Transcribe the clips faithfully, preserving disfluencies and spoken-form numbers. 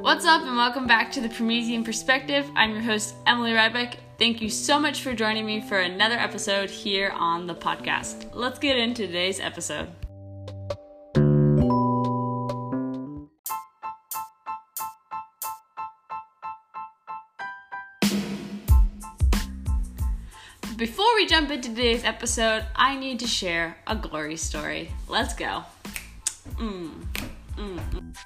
What's up and welcome back to the Promethean Perspective. I'm your host, Emily Rybeck. Thank you so much for joining me for another episode here on the podcast. Let's get into today's episode. Before we jump into today's episode, I need to share a glory story. Let's go. Mm, mm, mm.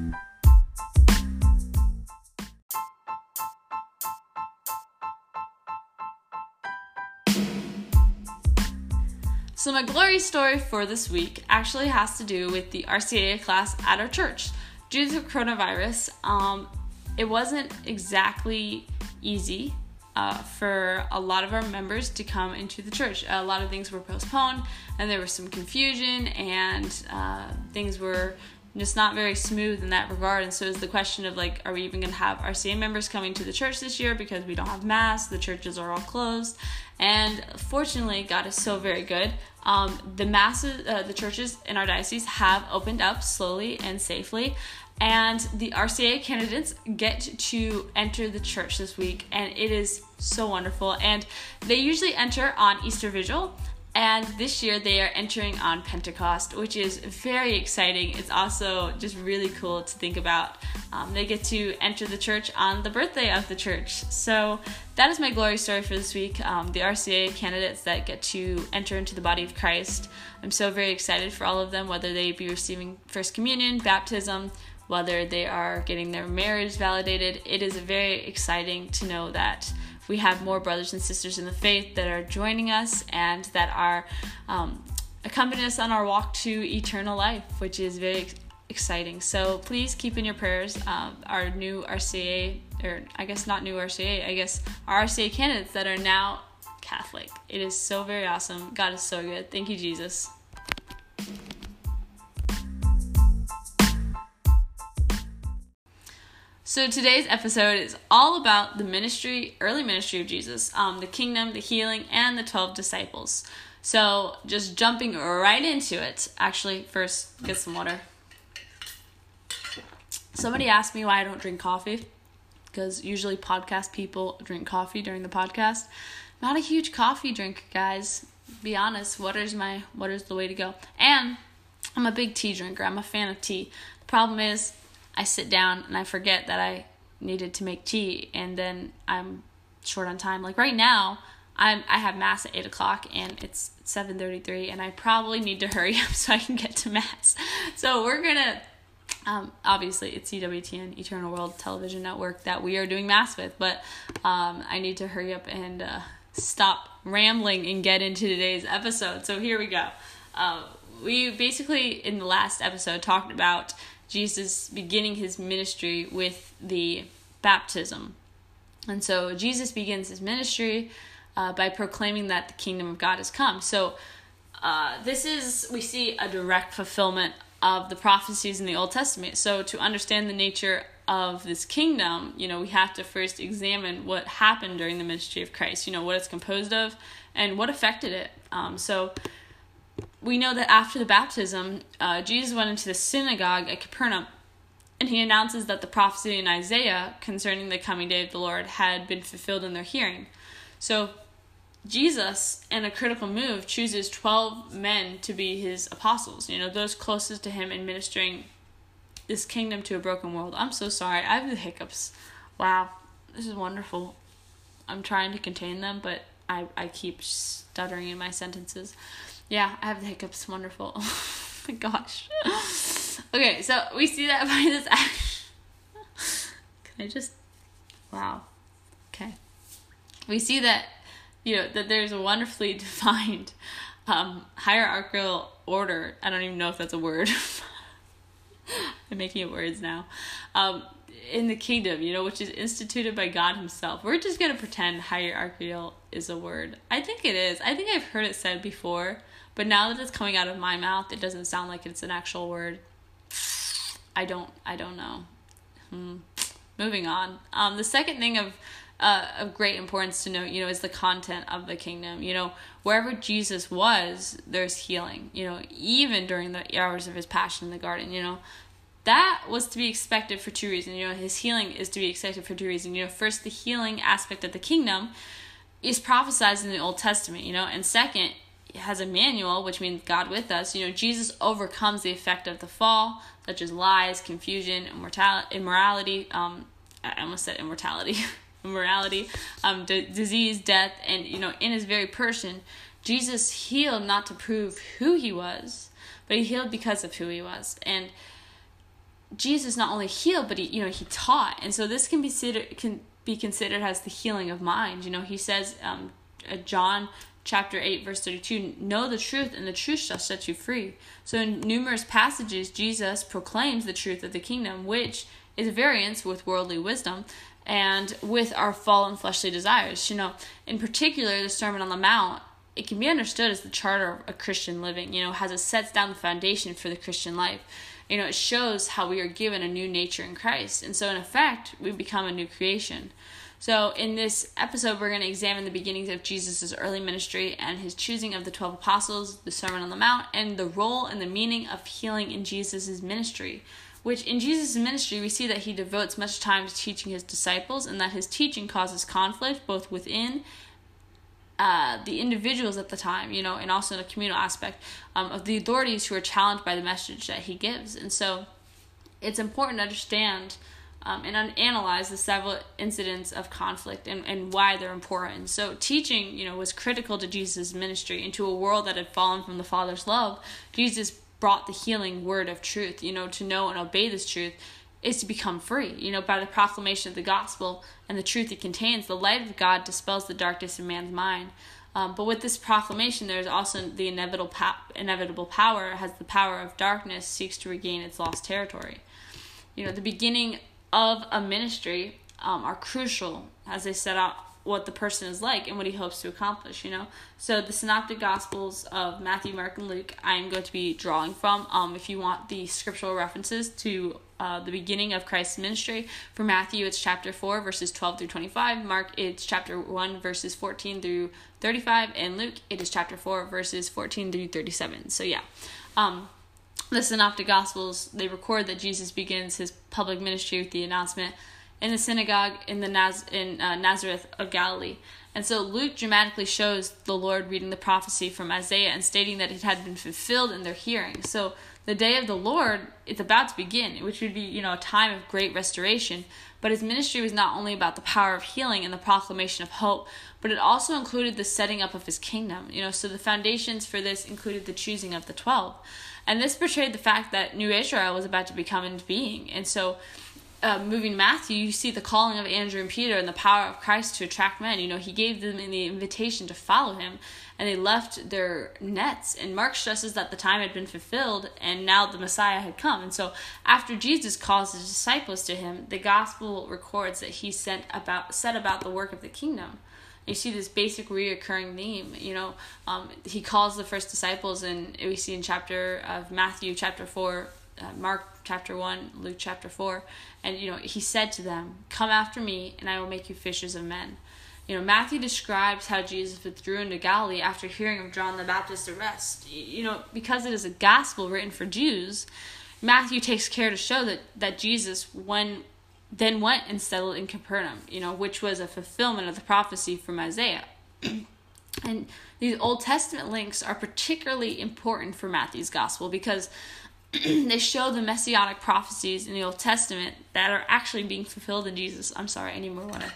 So my glory story for this week actually has to do with the R C A class at our church. Due to coronavirus, um, it wasn't exactly easy uh, for a lot of our members to come into the church. A lot of things were postponed, and there was some confusion, and uh, things were just not very smooth in that regard. And so it's the question of like, are we even going to have R C A members coming to the church this year because we don't have masks, the churches are all closed. And fortunately, God is so very good. Um, the masses, uh, the churches in our diocese have opened up slowly and safely, and the R C A candidates get to enter the church this week, and it is so wonderful. And they usually enter on Easter Vigil, and this year they are entering on Pentecost, which is very exciting. It's also just really cool to think about. Um, they get to enter the church on the birthday of the church. So that is my glory story for this week. Um, the R C A candidates that get to enter into the body of Christ. I'm so very excited for all of them, whether they be receiving First Communion, baptism, whether they are getting their marriage validated. It is very exciting to know that we have more brothers and sisters in the faith that are joining us and that are um, accompanying us on our walk to eternal life, which is very ex- exciting. So please keep in your prayers um, our new R C A, or I guess not new R C A, I guess our R C A candidates that are now Catholic. It is so very awesome. God is so good. Thank you, Jesus. So today's episode is all about the ministry, early ministry of Jesus, um, the kingdom, the healing, and the twelve disciples. So just jumping right into it. Actually, first, get some water. Somebody asked me why I don't drink coffee, because usually podcast people drink coffee during the podcast. Not a huge coffee drinker, guys. Be honest, water's my water's the way to go. And I'm a big tea drinker. I'm a fan of tea. The problem is, I sit down and I forget that I needed to make tea, and then I'm short on time. Like right now, I'm I have mass at eight o'clock and it's seven thirty-three, and I probably need to hurry up so I can get to mass. So we're gonna, um, obviously it's E W T N, Eternal World Television Network, that we are doing mass with, but um, I need to hurry up and uh, stop rambling and get into today's episode. So here we go. Uh, we basically in the last episode talked about Jesus beginning his ministry with the baptism. And so Jesus begins his ministry uh, by proclaiming that the kingdom of God has come. So uh, this is, we see a direct fulfillment of the prophecies in the Old Testament. So to understand the nature of this kingdom, you know, we have to first examine what happened during the ministry of Christ, you know, what it's composed of and what affected it. Um, so we know that after the baptism, uh, Jesus went into the synagogue at Capernaum, and he announces that the prophecy in Isaiah concerning the coming day of the Lord had been fulfilled in their hearing. So Jesus, in a critical move, chooses twelve men to be his apostles, you know, those closest to him in ministering this kingdom to a broken world. I'm so sorry. I have the hiccups. Wow. This is wonderful. I'm trying to contain them, but I, I keep stuttering in my sentences. Yeah, I have the hiccups. Wonderful. Oh my gosh. Okay, so we see that by this action. Can I just... Wow. Okay. We see that, you know, that there's a wonderfully defined um, hierarchical order. I don't even know if that's a word. I'm making it words now. Um, in the kingdom, you know, which is instituted by God himself. We're just going to pretend hierarchical is a word. I think it is. I think I've heard it said before. But now that it's coming out of my mouth, it doesn't sound like it's an actual word. I don't, I don't know. Hmm. Moving on. Um, the second thing of, uh, of great importance to note, you know, is the content of the kingdom. You know, wherever Jesus was, there's healing. You know, even during the hours of his passion in the garden. You know, that was to be expected for two reasons. You know, his healing is to be expected for two reasons. You know, first, the healing aspect of the kingdom is prophesied in the Old Testament, you know, and second, it has Emmanuel, which means God with us. You know, Jesus overcomes the effect of the fall, such as lies, confusion, immortality, immorality, um, I almost said immortality, immorality, um, d- disease, death, and, you know, in his very person, Jesus healed not to prove who he was, but he healed because of who he was. And Jesus not only healed, but he, you know, he taught. And so this can be considered, can be considered as the healing of mind. You know, he says, um, John chapter eight, verse thirty-two, know the truth, and the truth shall set you free. So in numerous passages, Jesus proclaims the truth of the kingdom, which is variance with worldly wisdom and with our fallen fleshly desires. You know, in particular, the Sermon on the Mount, it can be understood as the charter of Christian living. You know, as it sets down the foundation for the Christian life. You know, it shows how we are given a new nature in Christ. And so in effect, we become a new creation. So in this episode, we're going to examine the beginnings of Jesus' early ministry and his choosing of the twelve apostles, the Sermon on the Mount, and the role and the meaning of healing in Jesus' ministry. Which in Jesus' ministry, we see that he devotes much time to teaching his disciples, and that his teaching causes conflict both within uh, the individuals at the time, you know, and also in a communal aspect um, of the authorities who are challenged by the message that he gives. And so it's important to understand Um, and un- analyze the several incidents of conflict and, and why they're important. So teaching, you know, was critical to Jesus' ministry. Into a world that had fallen from the Father's love, Jesus brought the healing word of truth. You know, to know and obey this truth is to become free. You know, by the proclamation of the gospel and the truth it contains, the light of God dispels the darkness in man's mind. Um, but with this proclamation, there's also the inevitable po- inevitable power, as the power of darkness seeks to regain its lost territory. You know, the beginning of a ministry um, are crucial as they set out what the person is like and what he hopes to accomplish, you know. So the synoptic gospels of Matthew, Mark, and Luke, I'm going to be drawing from. Um, if you want the scriptural references to uh, the beginning of Christ's ministry, for Matthew, it's chapter four, verses twelve through twenty-five. Mark, it's chapter one, verses fourteen through thirty-five. And Luke, it is chapter four, verses fourteen through thirty-seven. So yeah. Um, The Synoptic Gospels, they record that Jesus begins his public ministry with the announcement in the synagogue in the Naz- in uh, Nazareth of Galilee. And so Luke dramatically shows the Lord reading the prophecy from Isaiah and stating that it had been fulfilled in their hearing. So the day of the Lord is about to begin, which would be, you know, a time of great restoration. But his ministry was not only about the power of healing and the proclamation of hope, but it also included the setting up of his kingdom. You know, so the foundations for this included the choosing of the twelve. And this portrayed the fact that New Israel was about to become into being. And so, uh, moving Matthew, you see the calling of Andrew and Peter and the power of Christ to attract men. You know, he gave them the invitation to follow him, and they left their nets. And Mark stresses that the time had been fulfilled, and now the Messiah had come. And so, after Jesus calls his disciples to him, the gospel records that he sent about set about the work of the kingdom. You see this basic reoccurring theme, you know, um, he calls the first disciples, and we see in chapter of Matthew chapter four, uh, Mark chapter one, Luke chapter four, and, you know, he said to them, come after me, and I will make you fishers of men. You know, Matthew describes how Jesus withdrew into Galilee after hearing of John the Baptist's arrest. You know, because it is a gospel written for Jews, Matthew takes care to show that, that Jesus, when then went and settled in Capernaum, you know, which was a fulfillment of the prophecy from Isaiah. And these Old Testament links are particularly important for Matthew's gospel because they show the messianic prophecies in the Old Testament that are actually being fulfilled in Jesus. I'm sorry, I need more water.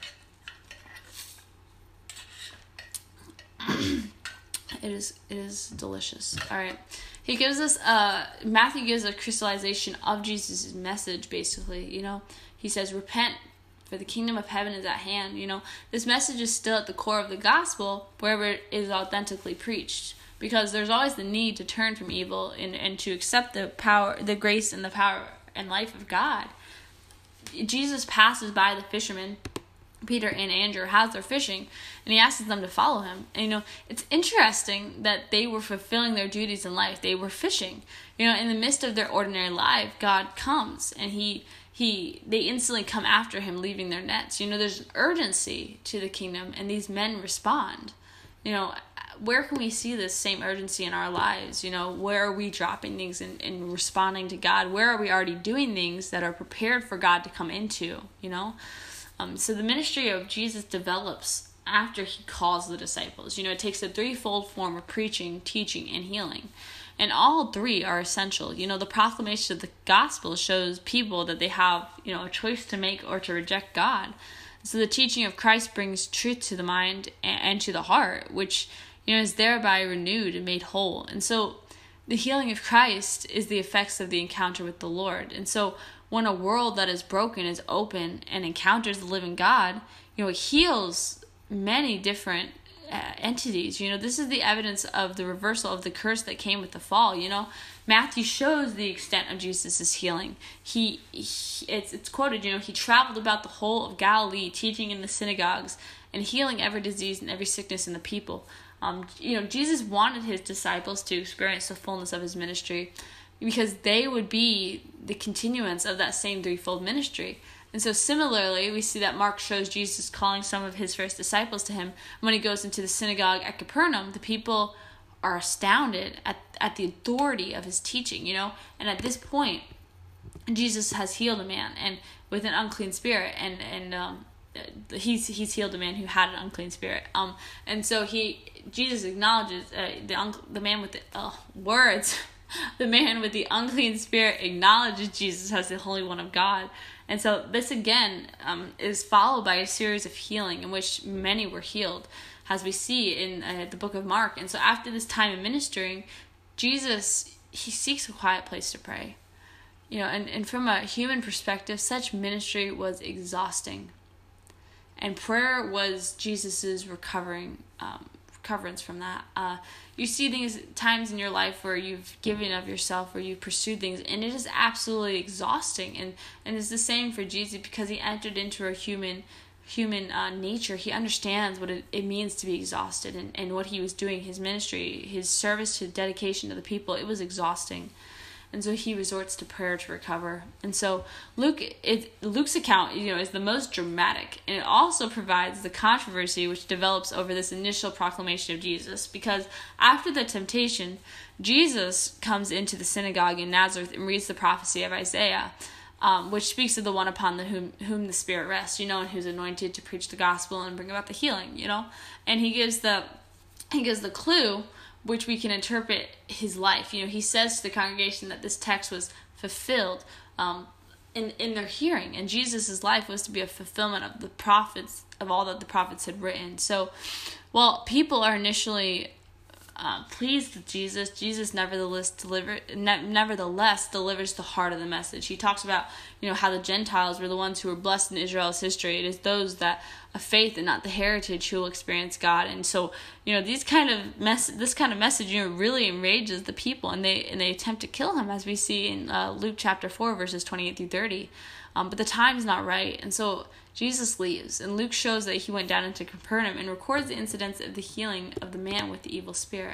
It is it is delicious. All right. He gives us a, Matthew gives a crystallization of Jesus' message, basically, you know. He says, repent, for the kingdom of heaven is at hand. You know, this message is still at the core of the gospel, wherever it is authentically preached. Because there's always the need to turn from evil and, and to accept the power, the grace and the power and life of God. Jesus passes by the fishermen, Peter and Andrew, as they're fishing, and he asks them to follow him. And, you know, it's interesting that they were fulfilling their duties in life. They were fishing. You know, in the midst of their ordinary life, God comes, and he... He, they instantly come after him, leaving their nets. You know, there's an urgency to the kingdom, and these men respond. You know, where can we see this same urgency in our lives? You know, where are we dropping things and, and responding to God? Where are we already doing things that are prepared for God to come into, you know? Um, so the ministry of Jesus develops after he calls the disciples. You know, it takes a threefold form of preaching, teaching, and healing. And all three are essential. You know, the proclamation of the gospel shows people that they have, you know, a choice to make or to reject God. So the teaching of Christ brings truth to the mind and to the heart, which, you know, is thereby renewed and made whole. And so the healing of Christ is the effects of the encounter with the Lord. And so when a world that is broken is open and encounters the living God, you know, it heals many different uh, entities. You know, this is the evidence of the reversal of the curse that came with the fall. You know, Matthew shows the extent of Jesus' healing. He, he it's it's quoted, you know, he traveled about the whole of Galilee, teaching in the synagogues and healing every disease and every sickness in the people. Um, you know, Jesus wanted his disciples to experience the fullness of his ministry because they would be the continuance of that same threefold ministry. And so similarly, we see that Mark shows Jesus calling some of his first disciples to him. When he goes into the synagogue at Capernaum, the people are astounded at, at the authority of his teaching, you know. And at this point, Jesus has healed a man and with an unclean spirit, and and um, he's he's healed a man who had an unclean spirit. Um, and so he Jesus acknowledges uh, the un- the man with the uh, words. The man with the unclean spirit acknowledges Jesus as the Holy One of God. And so this again um, is followed by a series of healing in which many were healed, as we see in uh, the book of Mark. And so after this time of ministering, Jesus, he seeks a quiet place to pray. You know, and, and from a human perspective, such ministry was exhausting. And prayer was Jesus's recovering um recoverance from that. Uh, you see things, times in your life where you've given of yourself, where you've pursued things, and it is absolutely exhausting. And, and it's the same for Jesus because he entered into a human human uh, nature. He understands what it, it means to be exhausted, and, and what he was doing, his ministry, his service, his dedication to the people, it was exhausting. And so he resorts to prayer to recover. And so Luke, it, Luke's account, you know, is the most dramatic, and it also provides the controversy which develops over this initial proclamation of Jesus. Because after the temptation, Jesus comes into the synagogue in Nazareth and reads the prophecy of Isaiah, um, which speaks of the one upon the whom whom the Spirit rests, you know, and who's anointed to preach the gospel and bring about the healing, you know. And he gives the he gives the clue, which we can interpret his life. You know, he says to the congregation that this text was fulfilled um, in, in their hearing. And Jesus' life was to be a fulfillment of the prophets, of all that the prophets had written. So while people are initially uh, pleased with Jesus, Jesus nevertheless, deliver, ne- nevertheless delivers the heart of the message. He talks about, you know, how the Gentiles were the ones who were blessed in Israel's history. It is those that of faith and not the heritage who will experience God. And so, you know, these kind of mess, this kind of message, you know, really enrages the people, and they and they attempt to kill him, as we see in uh, Luke chapter four, verses twenty-eight through thirty. Um, but the time's not right, and so Jesus leaves, and Luke shows that he went down into Capernaum and records the incidents of the healing of the man with the evil spirit.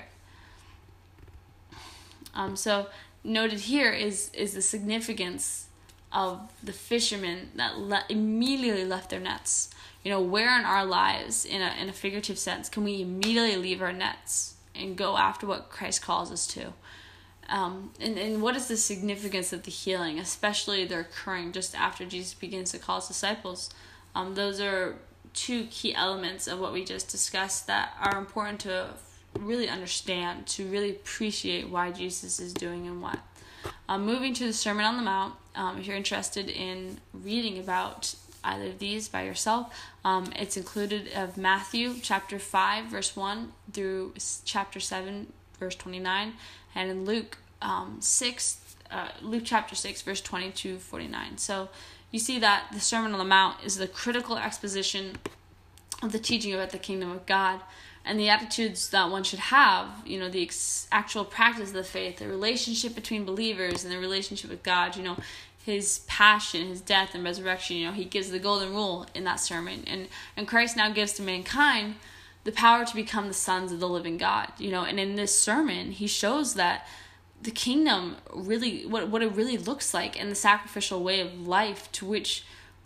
Um, so noted here is is the significance of the fishermen that le- immediately left their nets. You know, where in our lives, in a in a figurative sense, can we immediately leave our nets and go after what Christ calls us to? Um, and, and what is the significance of the healing, especially the occurring just after Jesus begins to call his disciples? Um, those are two key elements of what we just discussed that are important to really understand, to really appreciate why Jesus is doing and what. Um, moving to the Sermon on the Mount, um, if you're interested in reading about either of these by yourself, um, it's included of Matthew chapter five verse one through chapter seven verse twenty-nine, and in Luke um, six uh, Luke chapter six verse twenty to forty-nine. So you see that the Sermon on the Mount is the critical exposition of the teaching about the kingdom of God and the attitudes that one should have, you know, the ex- actual practice of the faith, the relationship between believers and the relationship with God, you know, his passion, his death and resurrection. You know, he gives the golden rule in that sermon. And, and Christ now gives to mankind the power to become the sons of the living God, you know. And in this sermon, he shows that the kingdom really, what, what it really looks like, and the sacrificial way of life to which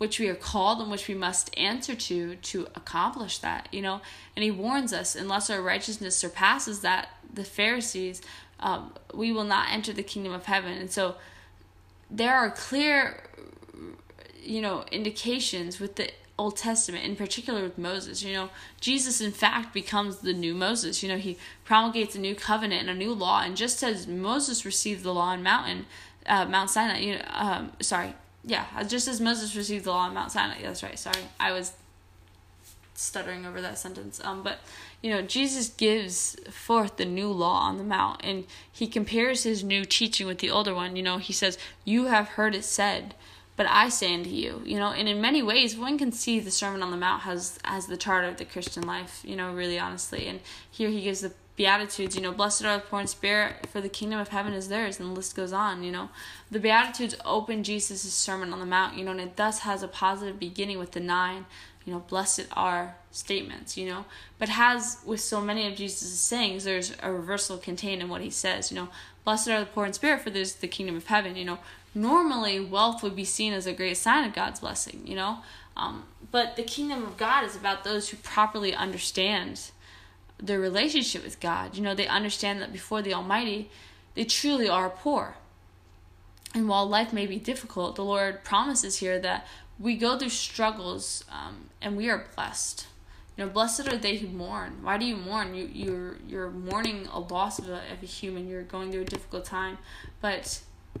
which we are called and which we must answer to to accomplish that, you know. And he warns us, unless our righteousness surpasses that, the Pharisees, um, we will not enter the kingdom of heaven. And so there are clear, you know, indications with the Old Testament, in particular with Moses. You know, Jesus in fact becomes the new Moses. You know, he promulgates a new covenant and a new law, and just as Moses received the law on mountain, uh, Mount Sinai, you know, um, sorry, yeah, just as Moses received the law on Mount Sinai. That's right. Sorry, I was stuttering over that sentence. Um, but you know, Jesus gives forth the new law on the mount, and he compares his new teaching with the older one. You know, he says, "You have heard it said, but I say unto you," you know, and in many ways, one can see the Sermon on the Mount has, as the charter of the Christian life, you know, really honestly. And here he gives the Beatitudes, you know, blessed are the poor in spirit, for the kingdom of heaven is theirs, and the list goes on, you know. The Beatitudes open Jesus' Sermon on the Mount, you know, and it thus has a positive beginning with the nine, you know, blessed are statements, you know. But has, with so many of Jesus' sayings, there's a reversal contained in what he says, you know. Blessed are the poor in spirit, for there's the kingdom of heaven, you know. Normally, wealth would be seen as a great sign of God's blessing, you know. Um, but the kingdom of God is about those who properly understand their relationship with God. You know, they understand that before the Almighty, they truly are poor. And while life may be difficult, the Lord promises here that we go through struggles um, and we are blessed. You know, blessed are they who mourn. Why do you mourn? You, you're you're mourning a loss of a, of a human. You're going through a difficult time. But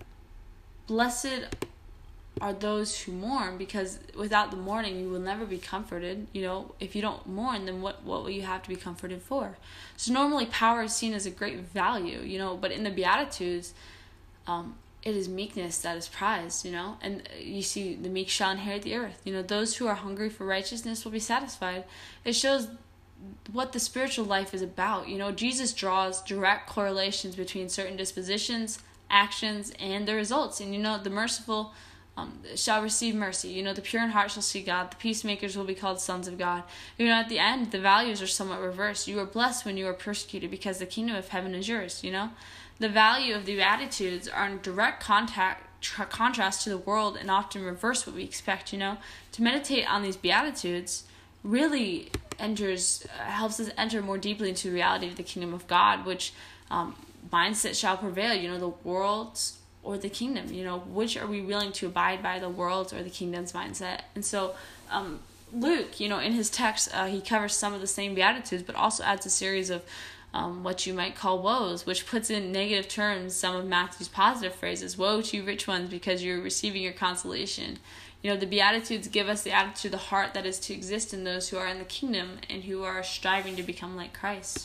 blessed are those who mourn, because without the mourning, you will never be comforted. You know, if you don't mourn, then what, what will you have to be comforted for? So normally power is seen as a great value, you know, but in the Beatitudes, um, it is meekness that is prized, you know, and you see the meek shall inherit the earth. You know, those who are hungry for righteousness will be satisfied. It shows what the spiritual life is about. You know, Jesus draws direct correlations between certain dispositions, actions, and the results. And, you know, the merciful um, shall receive mercy. You know, the pure in heart shall see God. The peacemakers will be called sons of God. You know, at the end, the values are somewhat reversed. You are blessed when you are persecuted, because the kingdom of heaven is yours, you know. The value of the Beatitudes are in direct contact, tr- contrast to the world, and often reverse what we expect, you know. To meditate on these Beatitudes really enters, uh, helps us enter more deeply into the reality of the kingdom of God, which um, mindset shall prevail, you know, the world's or the kingdom, you know, which are we willing to abide by, the world's or the kingdom's mindset? And so um, Luke, you know, in his text, uh, he covers some of the same Beatitudes, but also adds a series of um, what you might call woes, which puts in negative terms some of Matthew's positive phrases. Woe to you rich ones, because you're receiving your consolation. You know, the Beatitudes give us the attitude of the heart that is to exist in those who are in the kingdom and who are striving to become like Christ.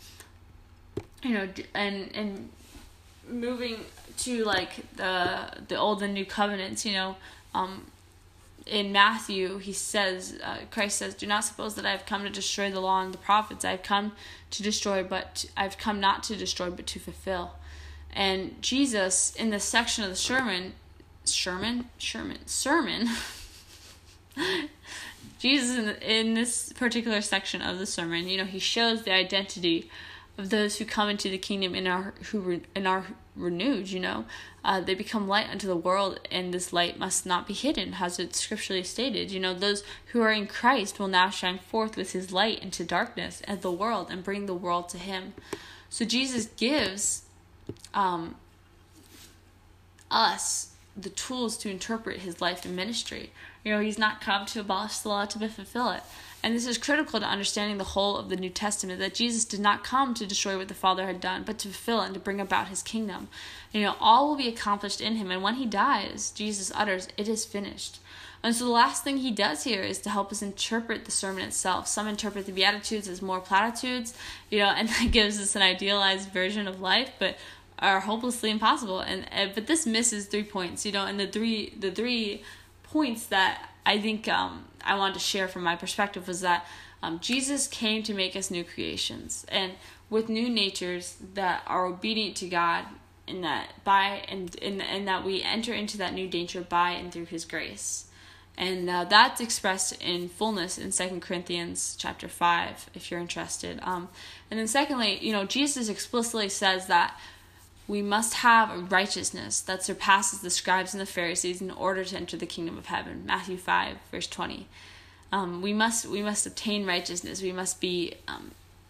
You know, and and moving to like the the old and new covenants, you know, um, in Matthew he says, uh, Christ says, "Do not suppose that I have come to destroy the law and the prophets. I have come to destroy, but I've come not to destroy, but to fulfill." And Jesus, in this section of the sermon, Sherman, Sherman, sermon, Jesus in, the, in this particular section of the sermon, you know, he shows the identity of those who come into the kingdom and are who re, and are renewed. You know, uh, they become light unto the world, and this light must not be hidden, as it's scripturally stated. You know, those who are in Christ will now shine forth with his light into darkness and the world, and bring the world to him. So Jesus gives um, us the tools to interpret his life and ministry. You know, he's not come to abolish the law, to fulfill it. And this is critical to understanding the whole of the New Testament, that Jesus did not come to destroy what the Father had done, but to fulfill and to bring about his kingdom. You know, all will be accomplished in him. And when he dies, Jesus utters, "It is finished." And so the last thing he does here is to help us interpret the sermon itself. Some interpret the Beatitudes as more platitudes, you know, and that gives us an idealized version of life, but are hopelessly impossible. And uh, but this misses three points, you know, and the three the three points that I think um, I wanted to share from my perspective was that um, Jesus came to make us new creations, and with new natures that are obedient to God, and that by and and, and that we enter into that new nature by and through his grace. And uh, that's expressed in fullness in Second Corinthians chapter five, if you're interested. Um, and then secondly, you know, Jesus explicitly says that we must have a righteousness that surpasses the scribes and the Pharisees in order to enter the kingdom of heaven. Matthew five, verse twenty. Um, we must we must obtain righteousness. We must be um,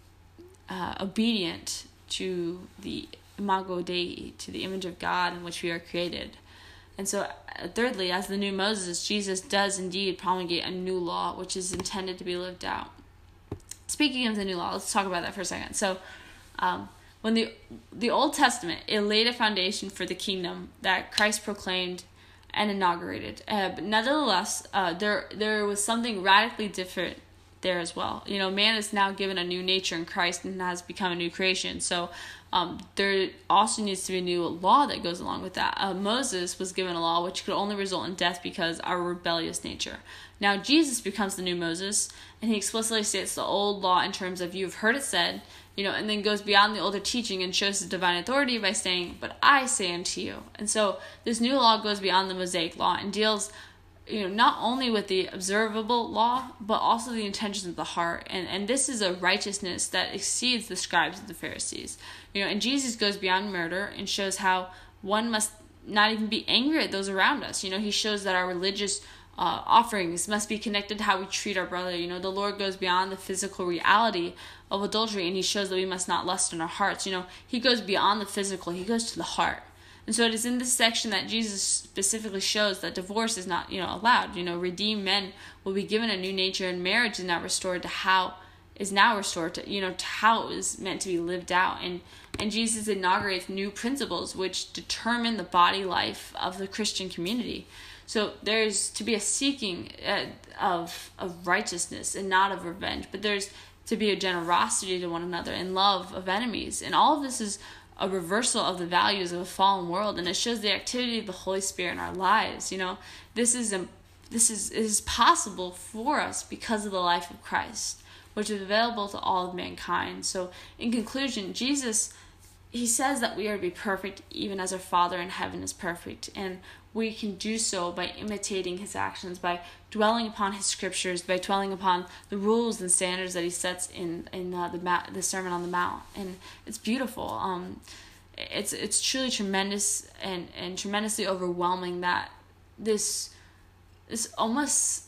uh, obedient to the imago Dei, to the image of God in which we are created. And so, uh, thirdly, as the new Moses, Jesus does indeed promulgate a new law, which is intended to be lived out. Speaking of the new law, let's talk about that for a second. So, um, when the the Old Testament, it laid a foundation for the kingdom that Christ proclaimed and inaugurated. Uh, but nevertheless, uh, there there was something radically different there as well. You know, man is now given a new nature in Christ and has become a new creation. So um, there also needs to be a new law that goes along with that. Uh, Moses was given a law which could only result in death because of our rebellious nature. Now Jesus becomes the new Moses, and he explicitly states the old law in terms of "you've heard it said," you know, and then goes beyond the older teaching and shows his divine authority by saying, "But I say unto you." And so this new law goes beyond the Mosaic law and deals, you know, not only with the observable law, but also the intentions of the heart. And and this is a righteousness that exceeds the scribes and the Pharisees. You know, and Jesus goes beyond murder and shows how one must not even be angry at those around us. You know, he shows that our religious uh, offerings must be connected to how we treat our brother. You know, the Lord goes beyond the physical reality of adultery, and he shows that we must not lust in our hearts. You know, he goes beyond the physical, he goes to the heart. And so it is in this section that Jesus specifically shows that divorce is not, you know, allowed. You know, redeemed men will be given a new nature, and marriage is now restored to how is now restored to, you know, to how it was meant to be lived out. And and Jesus inaugurates new principles which determine the body life of the Christian community. So there's to be a seeking uh, of of righteousness and not of revenge, but there's to be a generosity to one another and love of enemies. And all of this is a reversal of the values of a fallen world, and it shows the activity of the Holy Spirit in our lives. You know, this is a, this is is possible for us because of the life of Christ, which is available to all of mankind. So, in conclusion, Jesus, he says that we are to be perfect, even as our Father in heaven is perfect, and we can do so by imitating his actions, by dwelling upon his scriptures, by dwelling upon the rules and standards that he sets in in uh, the Ma- the Sermon on the Mount. And it's beautiful. Um, it's it's truly tremendous and, and tremendously overwhelming that this this almost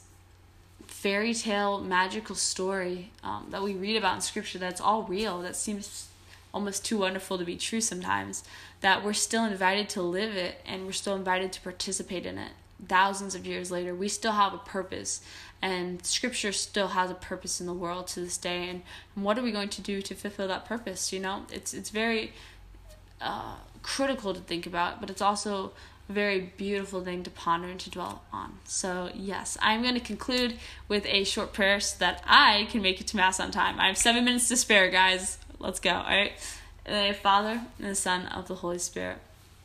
fairy tale magical story um, that we read about in scripture, that's all real, that seems almost too wonderful to be true sometimes, that we're still invited to live it, and we're still invited to participate in it. Thousands of years later, we still have a purpose, and scripture still has a purpose in the world to this day. And, and what are we going to do to fulfill that purpose? You know, it's it's very uh, critical to think about, but it's also a very beautiful thing to ponder and to dwell on. So yes, I'm going to conclude with a short prayer so that I can make it to Mass on time. I have seven minutes to spare, guys. Let's go. All right. In the name of the Father, and the Son, of the Holy Spirit.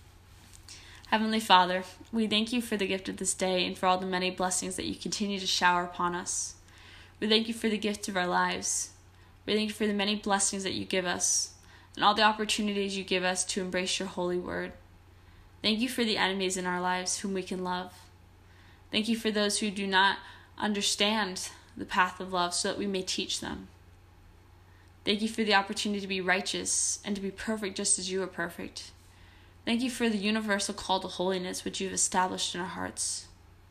Heavenly Father, we thank you for the gift of this day and for all the many blessings that you continue to shower upon us. We thank you for the gift of our lives. We thank you for the many blessings that you give us and all the opportunities you give us to embrace your holy word. Thank you for the enemies in our lives whom we can love. Thank you for those who do not understand the path of love so that we may teach them. Thank you for the opportunity to be righteous and to be perfect just as you are perfect. Thank you for the universal call to holiness which you have established in our hearts.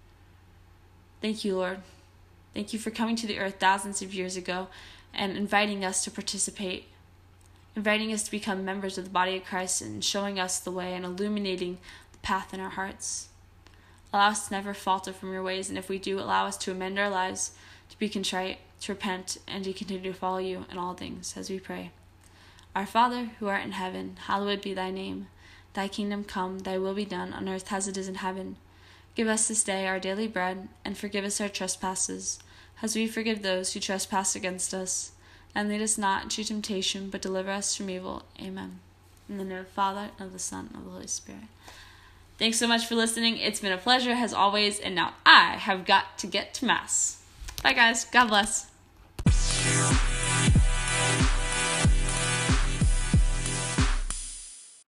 Thank you, Lord. Thank you for coming to the earth thousands of years ago and inviting us to participate, inviting us to become members of the body of Christ and showing us the way and illuminating the path in our hearts. Allow us to never falter from your ways, and if we do, allow us to amend our lives, to be contrite, to repent, and to continue to follow you in all things, as we pray. Our Father, who art in heaven, hallowed be thy name. Thy kingdom come, thy will be done, on earth as it is in heaven. Give us this day our daily bread, and forgive us our trespasses, as we forgive those who trespass against us. And lead us not into temptation, but deliver us from evil. Amen. In the name of the Father, and of the Son, and of the Holy Spirit. Thanks so much for listening. It's been a pleasure, as always, and now I have got to get to Mass. Bye, guys. God bless.